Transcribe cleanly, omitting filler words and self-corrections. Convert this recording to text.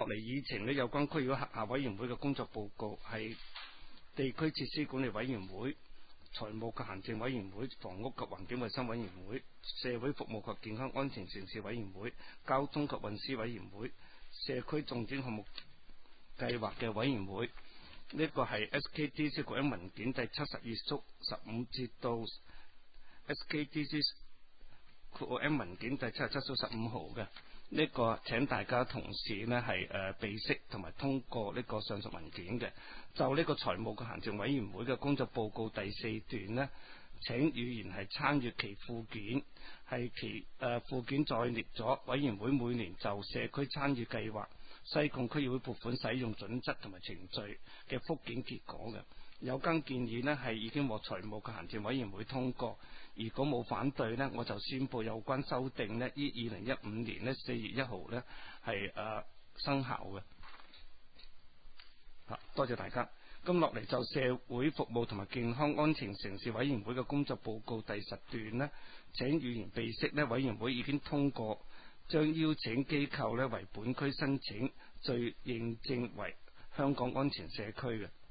落嚟議程呢，有關區議會轄下委員會嘅工作報告係地區設施管理委員會、財務及行政委員會、房屋及環境衛生委員會、社會服務及健康安全城市委員會、交通及運輸委員會、社區重點項目計劃嘅委員會。呢個係 SKDC 國安文件第72縮15節到 SKDC 國安文件第77縮15號嘅。呢個請大家同事呢係備悉同埋通過呢個上述文件嘅。就呢個財務及行政委員會嘅工作報告第4段呢，請議員係參閱其附件，係其附件載列咗委員會每年就社區參與計劃、西貢區議會撥款使用準則同埋程序嘅覆檢結果嘅。有關建議呢係已經獲財務及行政委員會通過，如果冇反對呢，我就宣佈有關修訂呢於2015年4月1號呢係生效嘅。多謝大家。咁落嚟就社會服務同埋健康安全城市委員會嘅工作報告第10段呢，請議員備悉呢，委員會已經通過將邀請機構呢為本區申請，最認證為香港安全社區嘅。